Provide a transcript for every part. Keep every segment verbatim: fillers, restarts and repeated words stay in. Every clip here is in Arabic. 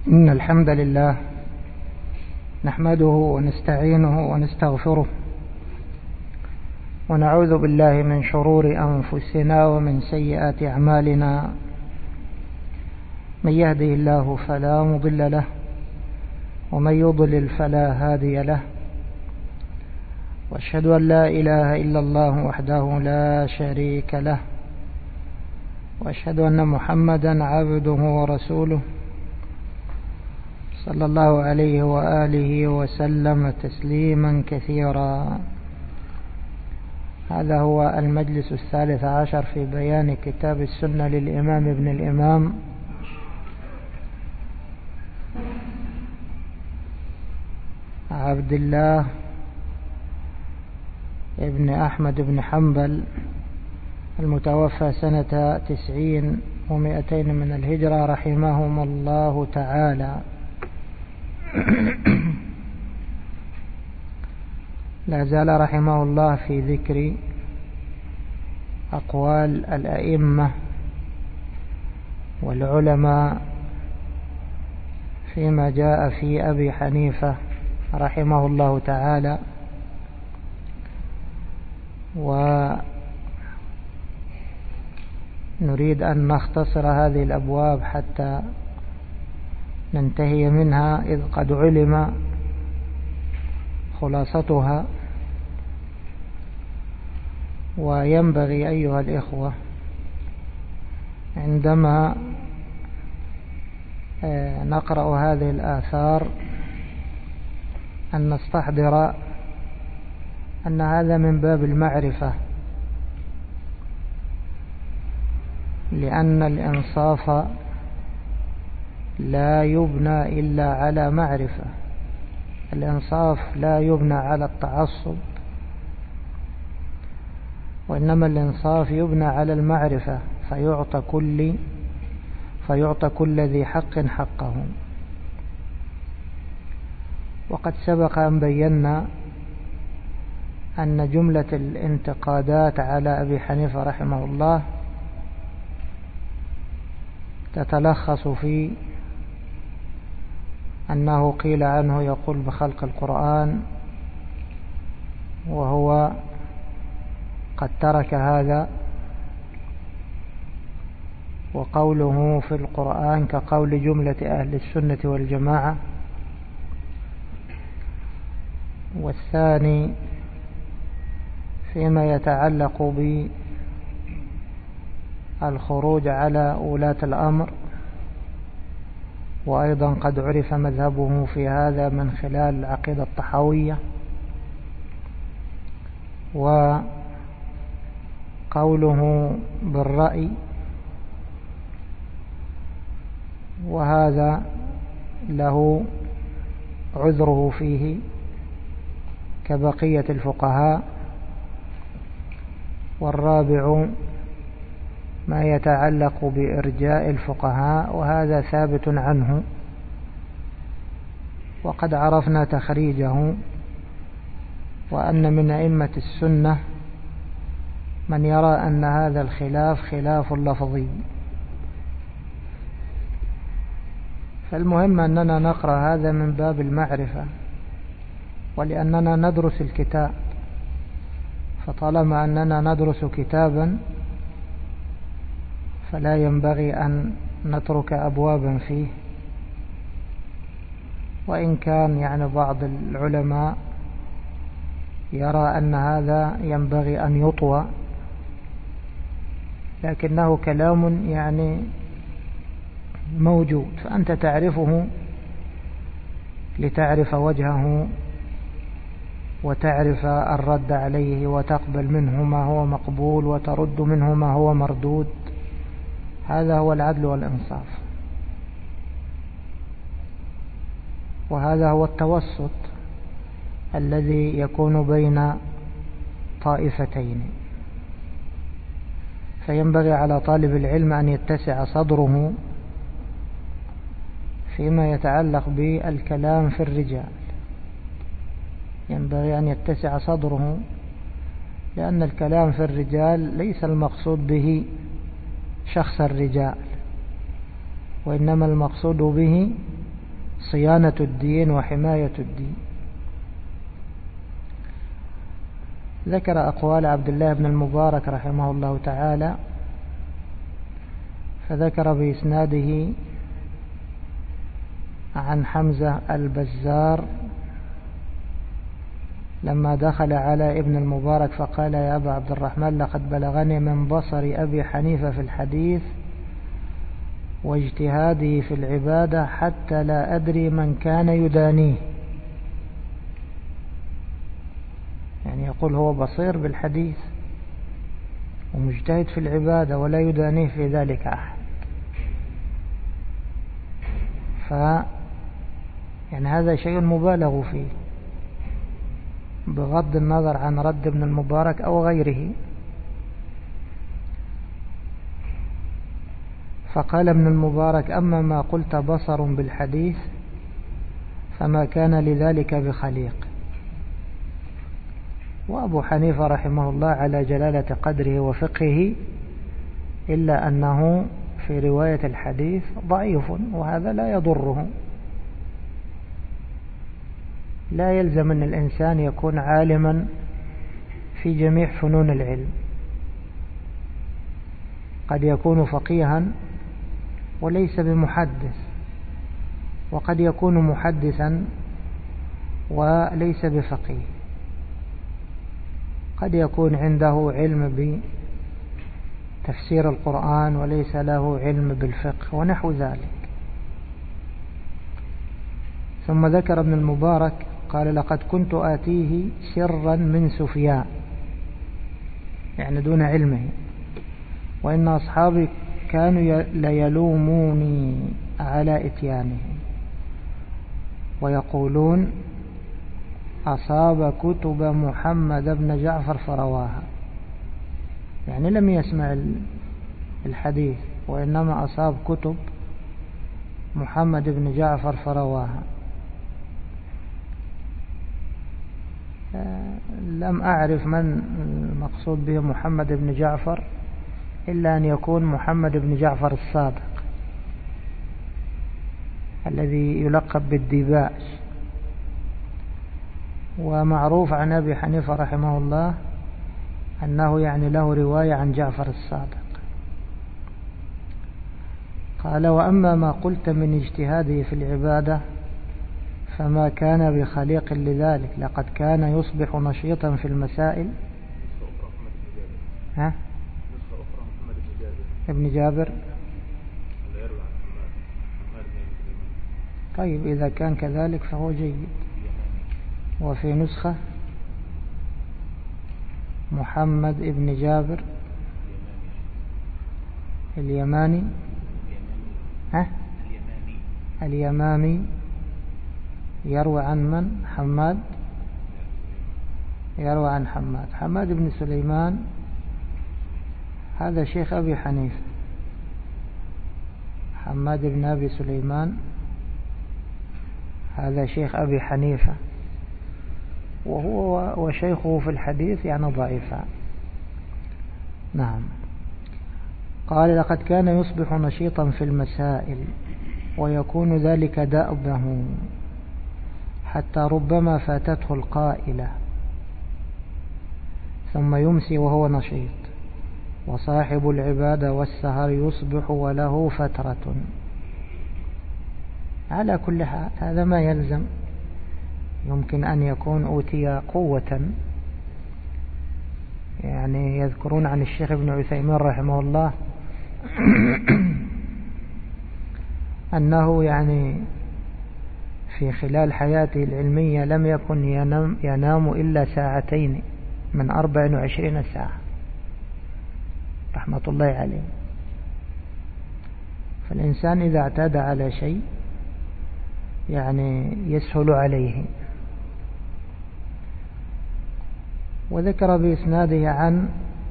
إن الحمد لله نحمده ونستعينه ونستغفره ونعوذ بالله من شرور أنفسنا ومن سيئات أعمالنا. من يهده الله فلا مضل له ومن يضلل فلا هادي له، وأشهد أن لا إله إلا الله وحده لا شريك له، وأشهد أن محمدا عبده ورسوله صلى الله عليه وآله وسلم تسليما كثيرا. هذا هو المجلس الثالث عشر في بيان كتاب السنة للإمام ابن الإمام عبد الله ابن أحمد بن حنبل المتوفى سنة تسعين ومئتين من الهجرة رحمهم الله تعالى. لا زال رحمه الله في ذكر أقوال الأئمة والعلماء فيما جاء في أبي حنيفة رحمه الله تعالى، ونريد أن نختصر هذه الأبواب حتى ننتهي منها، إذ قد علم خلاصتها. وينبغي أيها الإخوة عندما نقرأ هذه الآثار أن نستحضر أن هذا من باب المعرفة، لأن الإنصاف لا يبنى إلا على معرفة. الإنصاف لا يبنى على التعصب، وإنما الإنصاف يبنى على المعرفة، فيعطى كل فيعطى كل ذي حق حقه. وقد سبق أن بينا أن جملة الانتقادات على أبي حنيفة رحمه الله تتلخص في أنه قيل عنه يقول بخلق القرآن، وهو قد ترك هذا، وقوله في القرآن كقول جملة أهل السنة والجماعة. والثاني فيما يتعلق بالخروج على ولاة الأمر، وأيضا قد عرف مذهبه في هذا من خلال العقيدة الطحاوية. وقوله بالرأي، وهذا له عذره فيه كبقية الفقهاء. والرابع ما يتعلق بإرجاء الفقهاء، وهذا ثابت عنه، وقد عرفنا تخريجه، وأن من أئمة السنة من يرى أن هذا الخلاف خلاف لفظي. فالمهم أننا نقرأ هذا من باب المعرفة، ولأننا ندرس الكتاب، فطالما أننا ندرس كتابا فلا ينبغي أن نترك أبوابا فيه. وإن كان يعني بعض العلماء يرى أن هذا ينبغي أن يطوى، لكنه كلام يعني موجود، فأنت تعرفه لتعرف وجهه وتعرف الرد عليه، وتقبل منه ما هو مقبول وترد منه ما هو مردود. هذا هو العدل والإنصاف، وهذا هو التوسط الذي يكون بين طائفتين. فينبغي على طالب العلم أن يتسع صدره فيما يتعلق بالكلام في الرجال، ينبغي أن يتسع صدره، لأن الكلام في الرجال ليس المقصود به شخص الرجال، وإنما المقصود به صيانة الدين وحماية الدين. ذكر أقوال عبد الله بن المبارك رحمه الله تعالى، فذكر بإسناده عن حمزة البزار لما دخل على ابن المبارك فقال: يا أبا عبد الرحمن، لقد بلغني من بصر أبي حنيفة في الحديث واجتهاده في العبادة حتى لا أدري من كان يدانيه. يعني يقول هو بصير بالحديث ومجتهد في العبادة ولا يدانيه في ذلك أحد. ف يعني هذا شيء مبالغ فيه بغض النظر عن رد ابن المبارك أو غيره. فقال ابن المبارك: أما ما قلت بصر بالحديث فما كان لذلك بخليق. وأبو حنيفة رحمه الله على جلالة قدره وفقهه، إلا أنه في رواية الحديث ضعيف، وهذا لا يضره. لا يلزم أن الإنسان يكون عالما في جميع فنون العلم، قد يكون فقيها وليس بمحدث، وقد يكون محدثا وليس بفقيه، قد يكون عنده علم بتفسير القرآن وليس له علم بالفقه ونحو ذلك. ثم ذكر ابن المبارك قال: لقد كنت آتيه سرا من سفيان، يعني دون علمه، وإن أصحابي كانوا ليلوموني على إتيانه ويقولون: أصاب كتب محمد بن جعفر فرواها. يعني لم يسمع الحديث، وإنما أصاب كتب محمد بن جعفر فرواها. لم أعرف من المقصود به محمد بن جعفر، إلا أن يكون محمد بن جعفر الصادق الذي يلقب بالديباج. ومعروف عن أبي حنيفة رحمه الله أنه يعني له رواية عن جعفر الصادق. قال: وأما ما قلت من اجتهاده في العبادة فما كان بخليق لذلك، لقد كان يصبح نشيطا في المسائل. ها؟ ابن جابر. طيب إذا كان كذلك فهو جيد. وفي نسخة محمد ابن جابر اليماني. ها؟ اليمامي. يروي عن من؟ حماد. يروي عن حماد. حماد بن سليمان هذا شيخ أبي حنيفة. حماد بن أبي سليمان هذا شيخ أبي حنيفة، وهو وشيخه في الحديث يعني ضعيفا. نعم. قال: لقد كان يصبح نشيطا في المسائل ويكون ذلك دأبه، حتى ربما فاتته القائلة ثم يمسي وهو نشيط. وصاحب العبادة والسهر يصبح وله فترة. على كل حال هذا ما يلزم، يمكن أن يكون أوتي قوة. يعني يذكرون عن الشيخ ابن عثيمين رحمه الله أنه يعني في خلال حياته العلمية لم يكن ينام, ينام إلا ساعتين من أربع وعشرين ساعة رحمة الله عليه. فالإنسان إذا اعتاد على شيء يعني يسهل عليه. وذكر بإسناده عن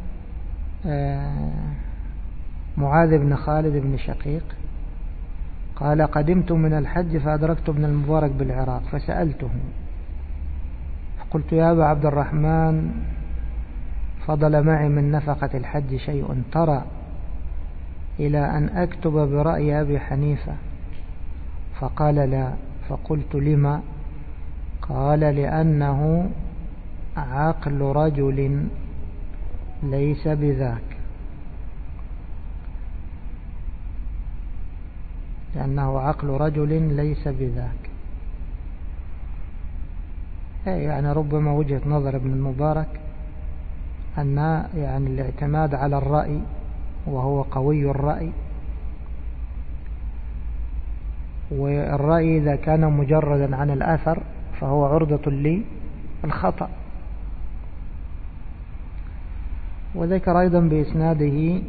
معاذ بن خالد بن شقيق قال: قدمت من الحج فأدركت ابن المبارك بالعراق فسألته فقلت: يا أبا عبد الرحمن، فضل معي من نفقة الحج شيء ترى إلى أن أكتب برأي أبي حنيفة؟ فقال: لا، فقلت لما؟ قال لأنه عقل رجل ليس بذاك، لأنه عقل رجل ليس بذاك. يعني ربما وجهة نظر ابن المبارك أن يعني الاعتماد على الرأي، وهو قوي الرأي، والرأي إذا كان مجردا عن الأثر فهو عرضة للخطأ. وذكر أيضا بإسناده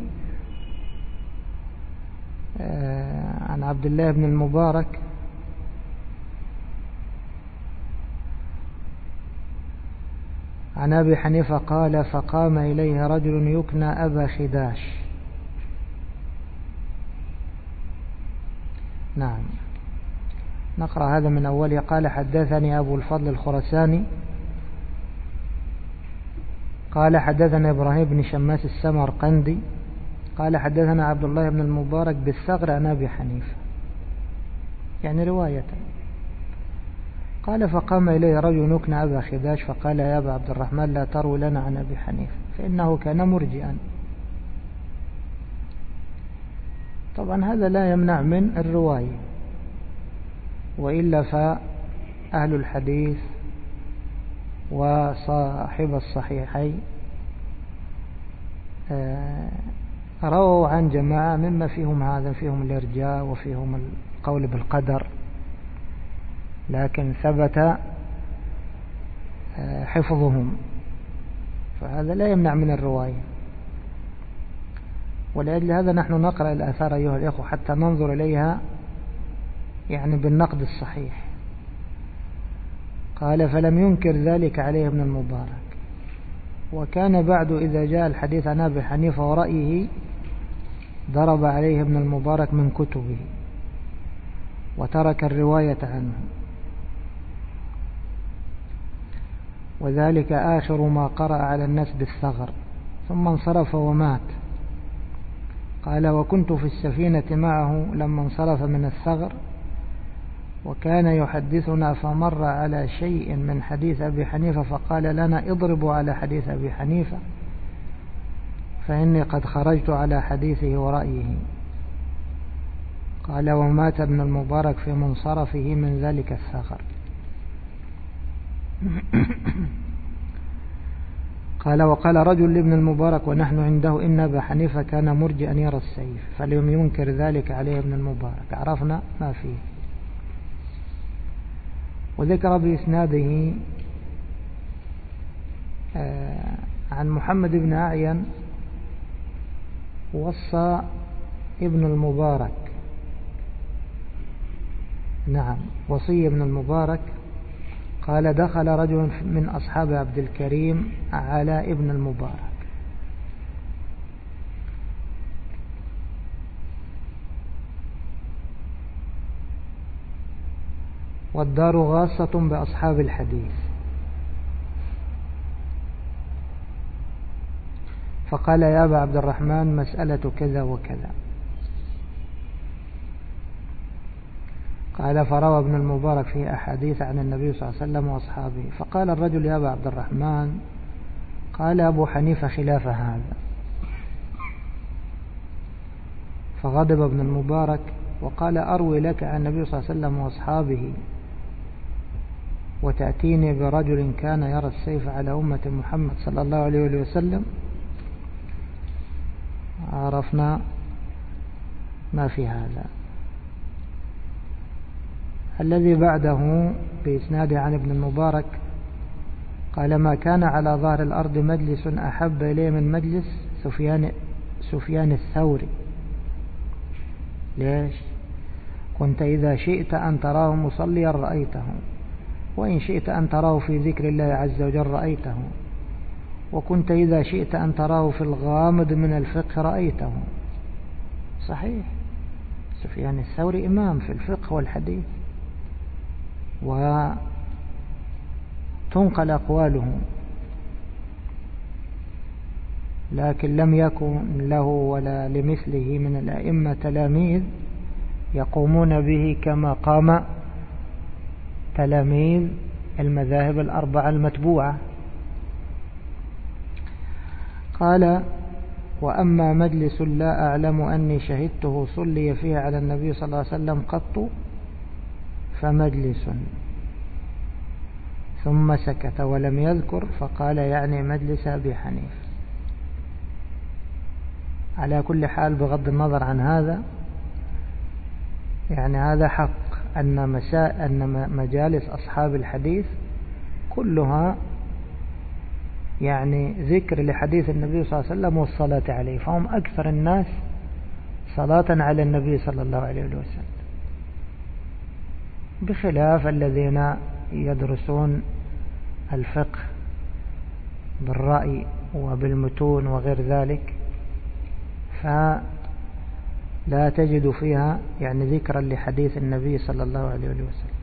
عن عبد الله بن المبارك عن أبي حنيفة قال: فقام إليه رجل يكنى أبا خداش. نعم، نقرأ هذا من أوله. قال: حدثني أبو الفضل الخرساني قال: حدثنا إبراهيم بن شماس السمرقندي قال: حدثنا عبد الله بن المبارك بالثغر عن أبي حنيفة، يعني رواية. قال: فقام إليه رجل يكنى أبا خداش فقال: يا أبا عبد الرحمن لا تروي لنا عن أبي حنيفة فإنه كان مرجئا. طبعا هذا لا يمنع من الرواية، وإلا فأهل الحديث وصاحب الصحيحين رووا عن جماعة مما فيهم هذا، فيهم الإرجاء وفيهم القول بالقدر، لكن ثبت حفظهم، فهذا لا يمنع من الرواية. ولأجل هذا نحن نقرأ الآثار أيها الأخوة حتى ننظر إليها يعني بالنقد الصحيح. قال: فلم ينكر ذلك عليه ابن المبارك، وكان بعد إذا جاء الحديث عن أبي حنيفة ورأيه ضرب عليه ابن المبارك من كتبه وترك الرواية عنه، وذلك آخر ما قرأ على الناس بالثغر، ثم انصرف ومات. قال: وكنت في السفينة معه لما انصرف من الثغر، وكان يحدثنا فمر على شيء من حديث أبي حنيفة فقال لنا: اضربوا على حديث أبي حنيفة فإني قد خرجت على حديثه ورأيه. قال: ومات ابن المبارك في منصرفه من ذلك الثغر. قال: وقال رجل لابن المبارك ونحن عنده: إن أبا حنيفة كان مرجئا يرى السيف، فلم ينكر ذلك عليه ابن المبارك. عرفنا ما فيه. وذكر بإسناده عن محمد بن أعين وصى ابن المبارك، نعم وصي ابن المبارك، قال: دخل رجل من أصحاب عبد الكريم على ابن المبارك والدار غاصة بأصحاب الحديث، فقال: يا أبا عبد الرحمن مسألة كذا وكذا. قال: فروى ابن المبارك في أحاديث عن النبي صلى الله عليه وسلم وأصحابه. فقال الرجل: يا أبا عبد الرحمن، قال أبو حنيفة خلاف هذا. فغضب ابن المبارك وقال: أروي لك عن النبي صلى الله عليه وسلم وأصحابه وتأتيني برجل كان يرى السيف على أمة محمد صلى الله عليه وسلم. عرفنا ما في هذا. الذي بعده بإسناد عن ابن المبارك قال: ما كان على ظهر الأرض مجلس أحب إليه من مجلس سفيان, سفيان الثوري. ليش؟ كنت إذا شئت أن تراه مصليا رأيته، وإن شئت أن تراه في ذكر الله عز وجل رأيته، وكنت إذا شئت أن تراه في الغامض من الفقه رأيته. صحيح، سفيان الثوري إمام في الفقه والحديث، وتنقل أقواله، لكن لم يكن له ولا لمثله من الأئمة تلاميذ يقومون به كما قام تلاميذ المذاهب الأربعة المتبوعة. قال: وأما مجلس لا أعلم أني شهدته صلي فيه على النبي صلى الله عليه وسلم قط فمجلس. ثم سكت ولم يذكر، فقال يعني مجلس أبي حنيفة. على كل حال بغض النظر عن هذا، يعني هذا حق أن, مساء أن مجالس أصحاب الحديث كلها يعني ذكر لحديث النبي صلى الله عليه وسلم والصلاة عليه، فهم أكثر الناس صلاة على النبي صلى الله عليه وسلم، بخلاف الذين يدرسون الفقه بالرأي وبالمتون وغير ذلك، فلا تجد فيها يعني ذكرا لحديث النبي صلى الله عليه وسلم.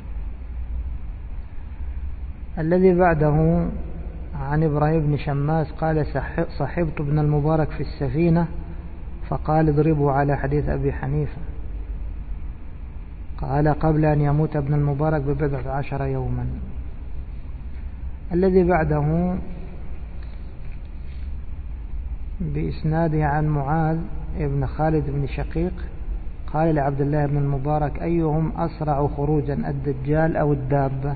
الذي بعده عن إبراهيم بن شماس قال: صحبت ابن المبارك في السفينة فقال: اضربوا على حديث أبي حنيفة. قال: قبل أن يموت ابن المبارك ببضع عشر يوما. الذي بعده بإسناده عن معاذ ابن خالد بن شقيق قال لعبد الله بن المبارك: أيهم أسرع خروجا الدجال أو الدابة؟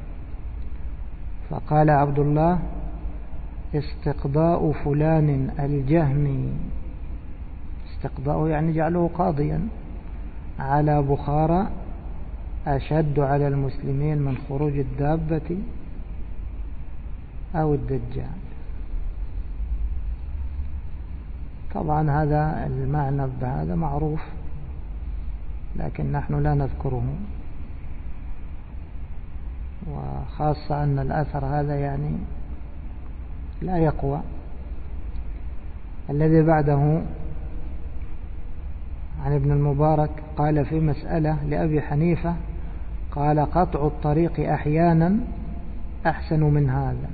فقال عبد الله: استقضاء فلان الجهمي، استقضاءه يعني جعله قاضيا على بخارى، أشد على المسلمين من خروج الدابة أو الدجال. طبعا هذا المعنى بهذا معروف، لكن نحن لا نذكره، وخاصة أن الأثر هذا يعني لا يقوى. الذي بعده عن ابن المبارك قال في مسألة لأبي حنيفة، قال: قطع الطريق أحيانا أحسن من هذا.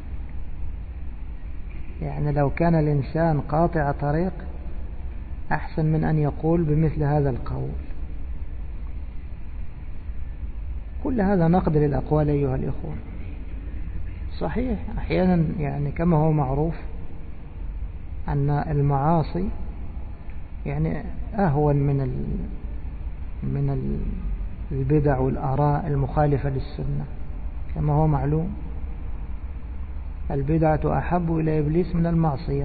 يعني لو كان الإنسان قاطع طريق أحسن من أن يقول بمثل هذا القول. كل هذا نقد للأقوال أيها الإخوة. صحيح أحيانا يعني كما هو معروف أن المعاصي يعني أهون من ال من البدع والآراء المخالفة للسنة، كما هو معلوم. البدعة أحب إلى إبليس من المعصية.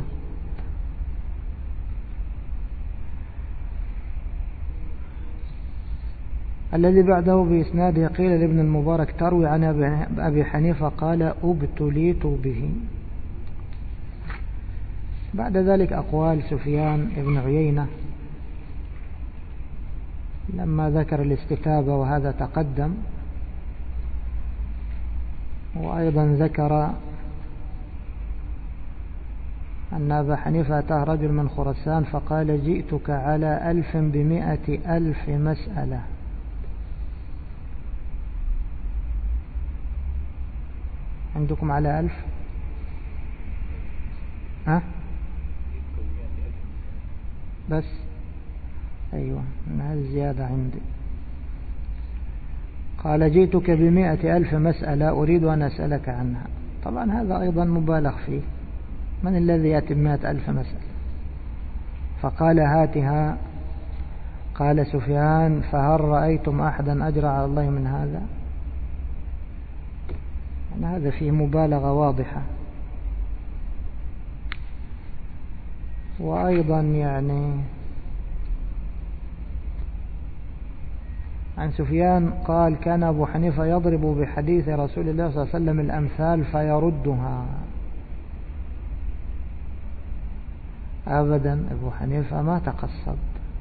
الذي بعده بإسناده قيل لابن المبارك: تروي عن أبي حنيفة قال: ابتليت به. بعد ذلك أقوال سفيان بن عيينة لما ذكر الاستتابة، وهذا تقدم، وأيضا ذكر أن أبا حنيفة أتاه رجل من خراسان فقال: جئتك على ألف بمئة ألف مسألة. عندكم على ألف؟ ها؟ بس أيوة، هذه الزيادة عندي. قال: جئتك بمئة ألف مسألة أريد أن أسألك عنها. طبعا هذا أيضا مبالغ فيه، من الذي يأتي بمئة ألف مسألة؟ فقال: هاتها. قال سفيان: فهل رأيتم أحدا أجرى على الله من هذا؟ يعني هذا فيه مبالغة واضحة. وأيضا يعني عن سفيان قال: كان أبو حنيفة يضرب بحديث رسول الله صلى الله عليه وسلم الأمثال فيردها. أبدا أبو حنيفة ما تقصد.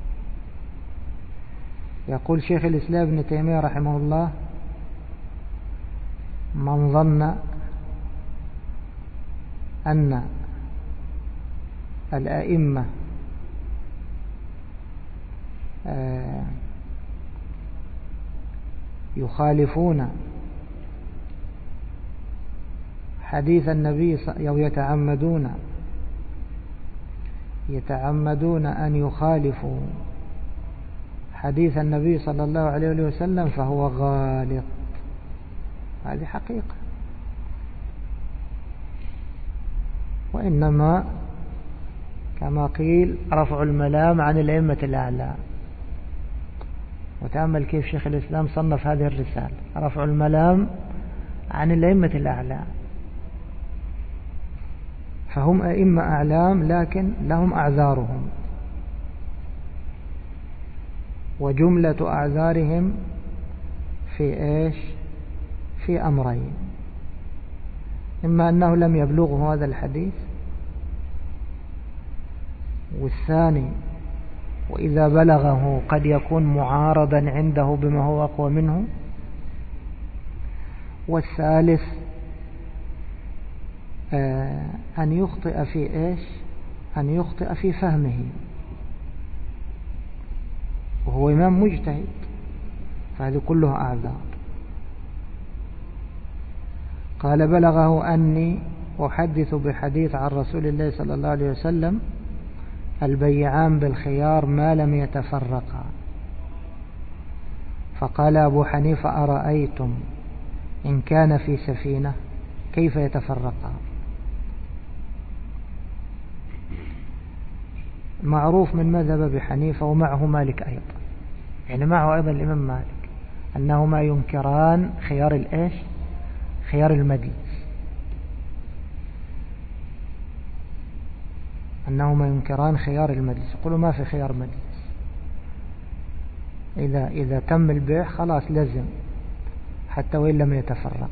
يقول شيخ الإسلام ابن تيمية رحمه الله: من ظن أن الأئمة يخالفون حديث النبي أو يتعمدون يتعمدون أن يخالفوا حديث النبي صلى الله عليه وسلم فهو غالط. هذه حقيقة. وإنما كما قيل رفع الملام عن الأئمة الأعلام. وتأمل كيف شيخ الإسلام صنف هذه الرسالة، رفع الملام عن الأئمة الأعلام. فهم أئمة أعلام لكن لهم أعذارهم، وجملة أعذارهم في إيش؟ في أمرين: إما أنه لم يبلغه هذا الحديث، والثاني وإذا بلغه قد يكون معارضا عنده بما هو أقوى منه، والثالث آه أن يخطئ في إيش؟ أن يخطئ في فهمه، وهو إمام مجتهد، فهذه كلها أعذار. قال: بلغه أني أحدث بحديث عن رسول الله صلى الله عليه وسلم: البيعان بالخيار ما لم يتفرقا. فقال أبو حنيفة: أرأيتم إن كان في سفينة كيف يتفرقا؟ معروف من مذهب أبي حنيفة ومعه مالك أيضا، يعني معه أيضا الإمام مالك، أنهما ينكران خيار الإيش؟ خيار المجلس، أنهما ينكران خيار المجلس، يقولوا ما في خيار مجلس، إذا, إذا تم البيع خلاص لازم حتى وإن لم يتفرق.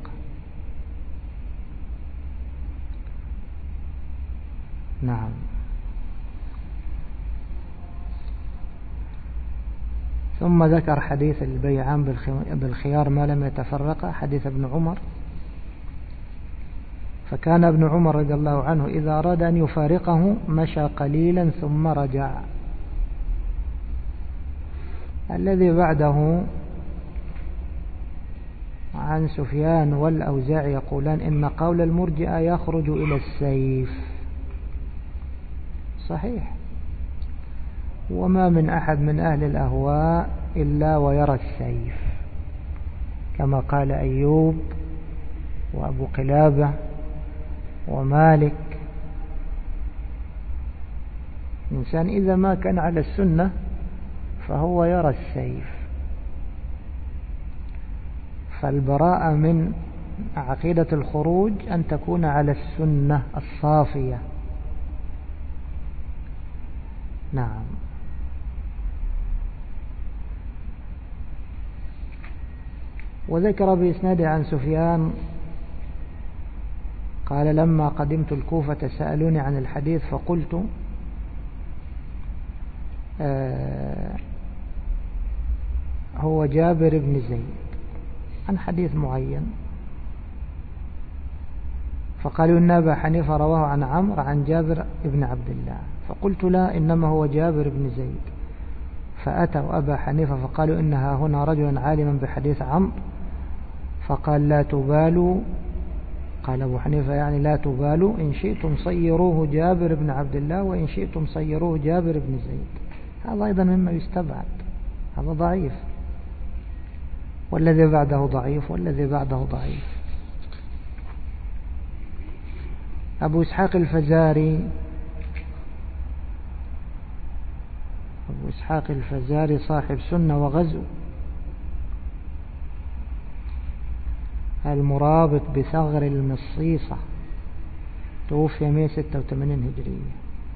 نعم. ثم ذكر حديث البيعان بالخيار ما لم يتفرق، حديث ابن عمر. فكان ابن عمر رضي الله عنه إذا أراد أن يفارقه مشى قليلا ثم رجع. الذي بعده عن سفيان والأوزاعي يقولان إن قول المرجئة يخرج إلى السيف. صحيح، وما من أحد من أهل الأهواء إلا ويرى السيف، كما قال أيوب وأبو قلابة ومالك. الإنسان إذا ما كان على السنة فهو يرى السيف. فالبراءة من عقيدة الخروج أن تكون على السنة الصافية. نعم. وذكر بإسناده عن سفيان قال: لما قدمت الكوفة سألوني عن الحديث فقلت آه هو جابر بن زيد، عن حديث معين، فقالوا إن أبا حنيفة رواه عن عمرو عن جابر بن عبد الله، فقلت لا، إنما هو جابر بن زيد. فأتوا أبا حنيفة فقالوا إنها هنا رجل عالما بحديث عمرو، فقال: لا تبالوا. قال أبو حنيفة: يعني لا تبالوا، إن شئتم صيروه جابر بن عبد الله وإن شئتم صيروه جابر بن زيد. هذا أيضا مما يستبعد، هذا ضعيف، والذي بعده ضعيف، والذي بعده ضعيف. أبو إسحاق الفزاري أبو إسحاق الفزاري صاحب سنة وغزو، المرابط بثغر المصيصة، توفي مئة وستة وثمانين هجرية.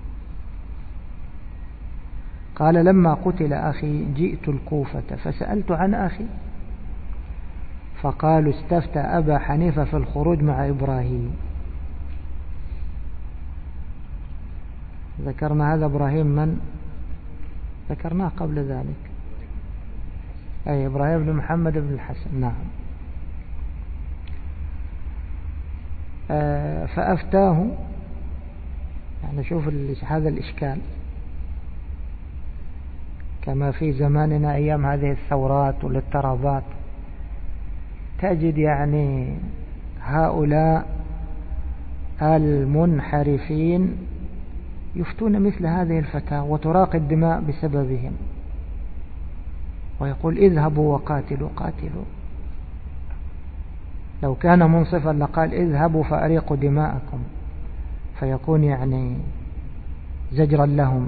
قال: لما قتل أخي جئت الكوفة فسألت عن أخي، فقالوا استفتى أبا حنيفة في الخروج مع إبراهيم. ذكرنا هذا إبراهيم من ذكرناه قبل ذلك، أي إبراهيم بن محمد بن الحسن. نعم. آه فأفتاه، يعني شوف هذا الإشكال، كما في زماننا أيام هذه الثورات والاضطرابات، تجد يعني هؤلاء المنحرفين يفتون مثل هذه الفتاوى وتراق الدماء بسببهم، ويقول: اذهبوا وقاتلوا. قاتلوا لو كان منصفا لقال اذهبوا فأريقوا دماءكم، فيكون يعني زجرا لهم.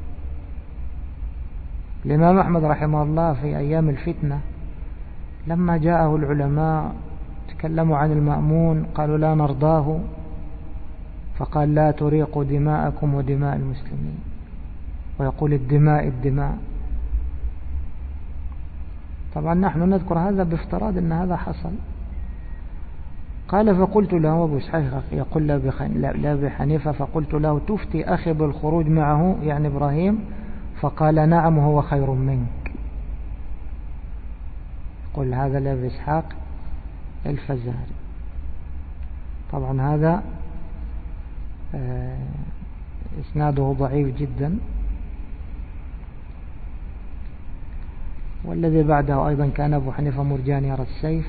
الإمام أحمد رحمه الله في أيام الفتنة لما جاءه العلماء تكلموا عن المأمون قالوا لا نرضاه، فقال لا تريقوا دماءكم ودماء المسلمين، ويقول الدماء الدماء. طبعا نحن نذكر هذا بافتراض أن هذا حصل. قال فقلت له أبو إسحاق يقول لأبي حنيفة فقلت له تفتي أخي بالخروج معه يعني إبراهيم؟ فقال نعم هو خير منك. قل هذا لأبي إسحاق الفزاري. طبعا هذا إسناده ضعيف جدا. والذي بعده أيضا كان أبو حنيفة مرجان يرى السيف،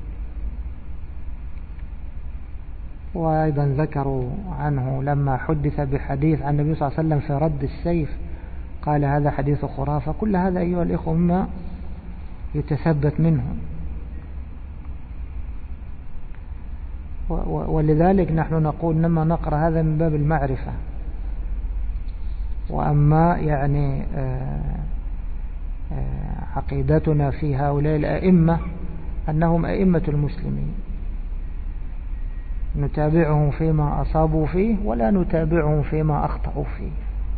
وأيضا ذكروا عنه لما حدث بحديث عن النبي صلى الله عليه وسلم في رد السيف قال هذا حديث خرافة. كل هذا أيها الإخوة مما يتثبت منه، ولذلك نحن نقول لما نقرأ هذا من باب المعرفة. وأما يعني عقيدتنا في هؤلاء الأئمة أنهم أئمة المسلمين، نتابعهم فيما أصابوا فيه ولا نتابعهم فيما أخطأوا فيه.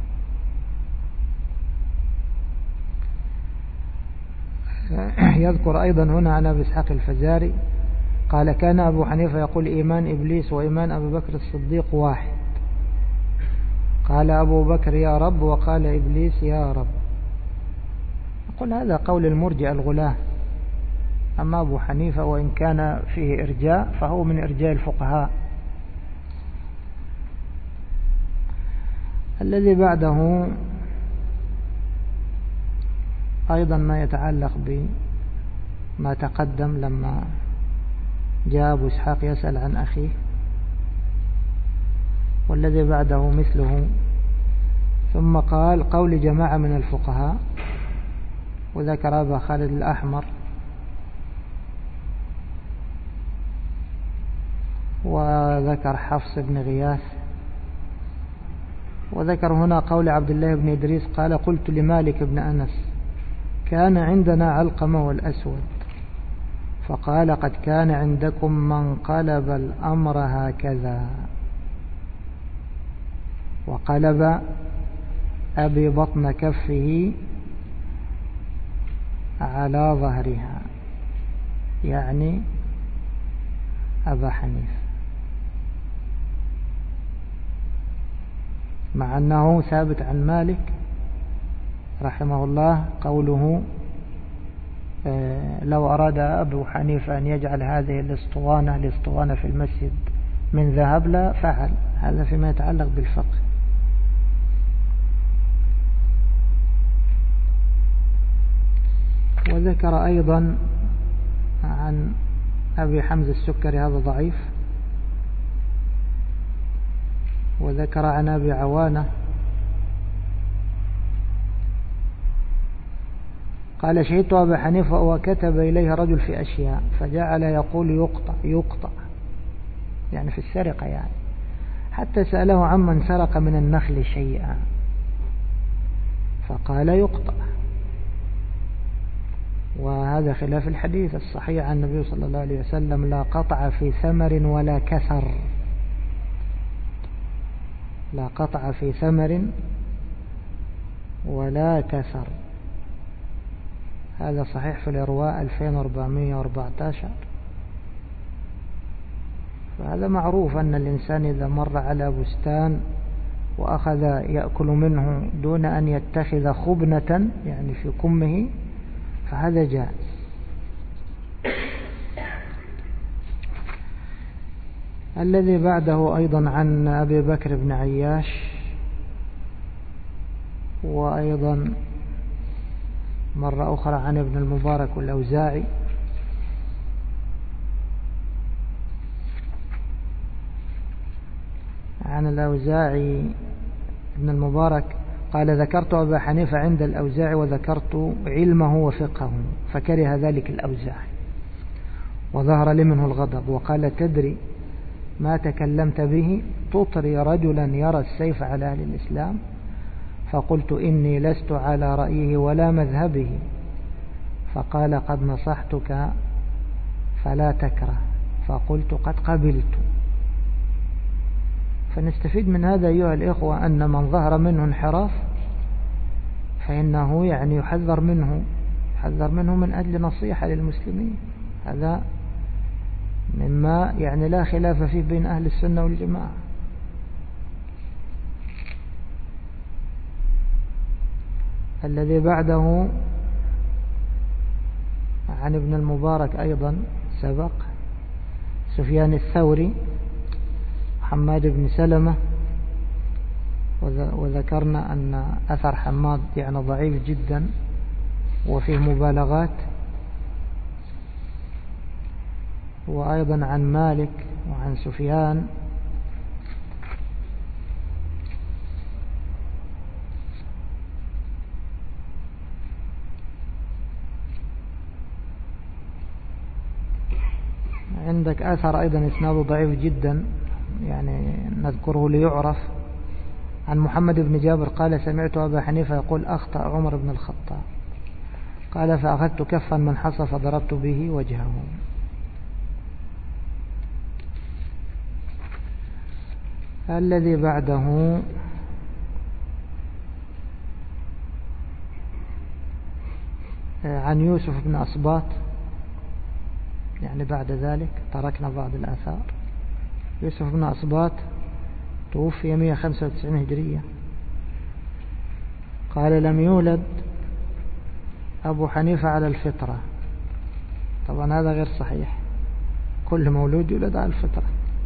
يذكر أيضا هنا عن أبي إسحاق الفزاري قال كان أبو حنيفة يقول إيمان إبليس وإيمان أبي بكر الصديق واحد. قال أبو بكر يا رب وقال إبليس يا رب. أقول هذا قول المرجئة الغلاة. أما أبو حنيفة وإن كان فيه إرجاء فهو من إرجاء الفقهاء. الذي بعده أيضا ما يتعلق بما تقدم لما جاء أبو إسحاق يسأل عن أخيه، والذي بعده مثله. ثم قال قول جماعة من الفقهاء، وذكر أبا خالد الأحمر وذكر حفص بن غياث، وذكر هنا قول عبد الله بن إدريس قال قلت لمالك بن أنس كان عندنا علقمة والأسود، فقال قد كان عندكم من قلب الأمر هكذا، وقلب أبي بطن كفه على ظهرها، يعني أبا حنيفة، مع أنه ثابت عن مالك رحمه الله قوله لو أراد أبو حنيفة أن يجعل هذه الاسطوانة الاسطوانة في المسجد من ذهب لا فعل. هذا فيما يتعلق بالفقه. وذكر أيضا عن أبي حمزة السكري هذا ضعيف. وذكر عن أبي عوانة قال شهدت أبا حنيفة وكتب إليه رجل في أشياء فجعل يقول يقطع يقطع، يعني في السرقة يعني، حتى سأله عمن سرق من النخل شيئا فقال يقطع. وهذا خلاف الحديث الصحيح عن النبي صلى الله عليه وسلم لا قطع في ثمر ولا كسر، لا قطع في ثمر ولا كسر. هذا صحيح في الإرواء ألفين وأربعمائة وأربعة عشر. فهذا معروف أن الإنسان إذا مر على بستان وأخذ يأكل منه دون أن يتخذ خبنة يعني في كمه فهذا جائز. الذي بعده أيضا عن أبي بكر بن عياش، وأيضا مرة أخرى عن ابن المبارك والأوزاعي. عن الأوزاعي ابن المبارك قال ذكرت أبا حنيفة عند الأوزاعي وذكرت علمه وفقهه فكره ذلك الأوزاعي، وظهر لي منه الغضب وقال تدري ما تكلمت به؟ تطري رجلا يرى السيف على أهل الإسلام. فقلت إني لست على رأيه ولا مذهبه. فقال قد نصحتك فلا تكره. فقلت قد قبلت. فنستفيد من هذا أيها الإخوة أن من ظهر منه انحراف فإنه يعني يحذر منه يحذر منه من أجل نصيحة للمسلمين. هذا مما يعني لا خلاف فيه بين أهل السنة والجماعة. الذي بعده عن ابن المبارك أيضا سبق، سفيان الثوري، حماد بن سلمة، وذكرنا أن أثر حماد يعني ضعيف جدا وفيه مبالغات. وأيضا عن مالك وعن سفيان عندك أثر أيضا إسناده ضعيف جدا يعني نذكره ليعرف. عن محمد بن جابر قال سمعت أبا حنيفة يقول أخطأ عمر بن الخطاب. قال فأخذت كفا من حصى فضربت به وجهه. الذي بعده عن يوسف بن أصباط، يعني بعد ذلك تركنا بعض الآثار. يوسف بن أصباط توفي مئة وخمسة وتسعين هجرية. قال لم يولد أبو حنيفة على الفطرة. طبعا هذا غير صحيح، كل مولود يولد على الفطرة.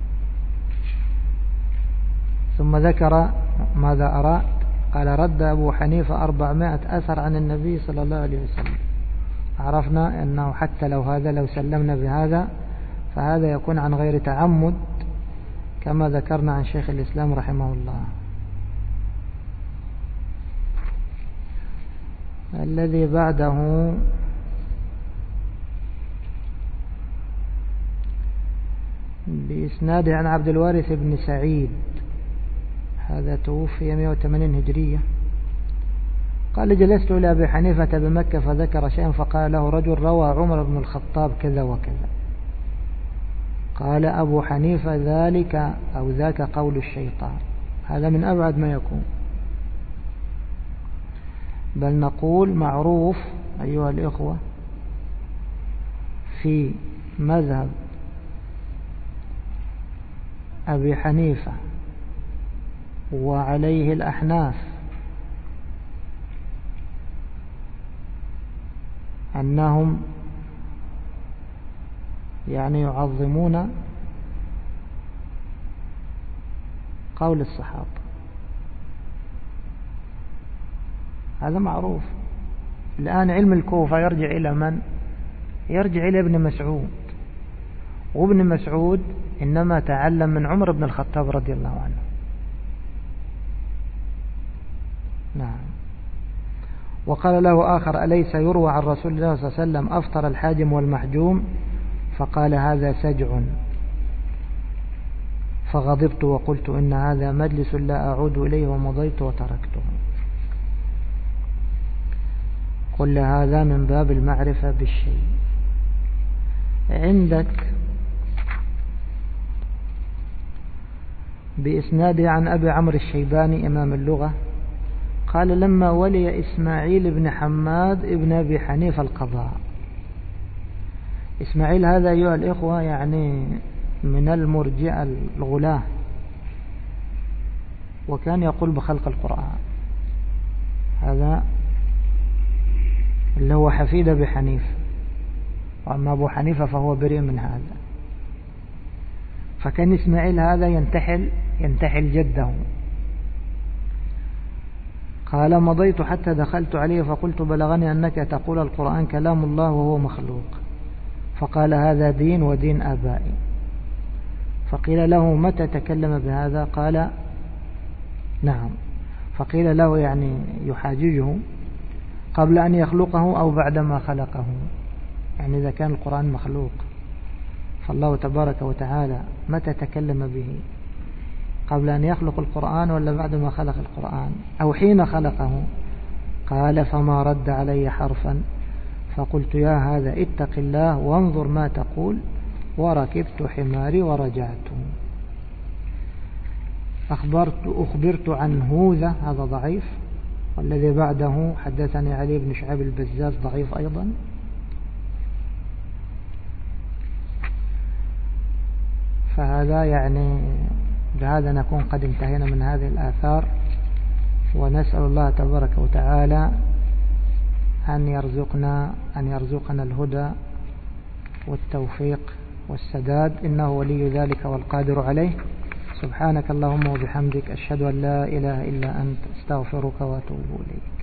ثم ذكر ماذا أراد. قال رد أبو حنيفة أربعمائة أثر عن النبي صلى الله عليه وسلم. عرفنا أنه حتى لو هذا لو سلمنا بهذا فهذا يكون عن غير تعمد كما ذكرنا عن شيخ الإسلام رحمه الله. الذي بعده بإسناده عن عبد الوارث بن سعيد، هذا توفي مئة وثمانين هجرية. قال جلست إلى أبي حنيفة بمكة فذكر شيئا فقال له رجل روى عمر بن الخطاب كذا وكذا. قال أبو حنيفة ذلك أو ذاك قول الشيطان. هذا من أبعد ما يكون، بل نقول معروف أيها الإخوة في مذهب أبي حنيفة وعليه الأحناف أنهم يعني يعظمون قول الصحابة. هذا معروف. الآن علم الكوفة يرجع إلى من؟ يرجع إلى ابن مسعود، وابن مسعود إنما تعلم من عمر بن الخطاب رضي الله عنه. نعم. وقال له آخر أليس يروى عن رسول الله صلى الله عليه وسلم أفطر الحاجم والمحجوم؟ فقال هذا سجع. فغضبت وقلت إن هذا مجلس لا أعود إليه ومضيت وتركته. كل هذا من باب المعرفة بالشيء. عندك بإسناد عن أبي عمرو الشيباني إمام اللغة قال لما ولي إسماعيل بن حماد ابن أبي حنيفة القضاء. إسماعيل هذا أيها الإخوة يعني من المرجئة الغلاة، وكان يقول بخلق القرآن. هذا اللي هو حفيد أبي حنيفة، وأما أبو حنيفة فهو بريء من هذا. فكان إسماعيل هذا ينتحل ينتحل جده. قال مضيت حتى دخلت عليه فقلت بلغني أنك تقول القرآن كلام الله وهو مخلوق. فقال هذا دين ودين آبائي. فقيل له متى تكلم بهذا؟ قال نعم. فقيل له يعني يحاججه قبل أن يخلقه أو بعدما خلقه، يعني إذا كان القرآن مخلوق. فالله تبارك وتعالى متى تكلم به؟ قبل أن يخلق القرآن ولا بعد ما خلق القرآن أو حين خلقه؟ قال فما رد علي حرفا فقلت يا هذا اتق الله وانظر ما تقول وركبت حماري ورجعت. أخبرت, أخبرت عن هوذا هذا ضعيف، والذي بعده حدثني علي بن شعيب البزاز ضعيف أيضا. فهذا يعني بهذا نكون قد انتهينا من هذه الآثار، ونسأل الله تبارك وتعالى أن يرزقنا أن يرزقنا الهدى والتوفيق والسداد، إنه ولي ذلك والقادر عليه. سبحانك اللهم وبحمدك، أشهد أن لا إله إلا أنت، استغفرك وأتوب إليك.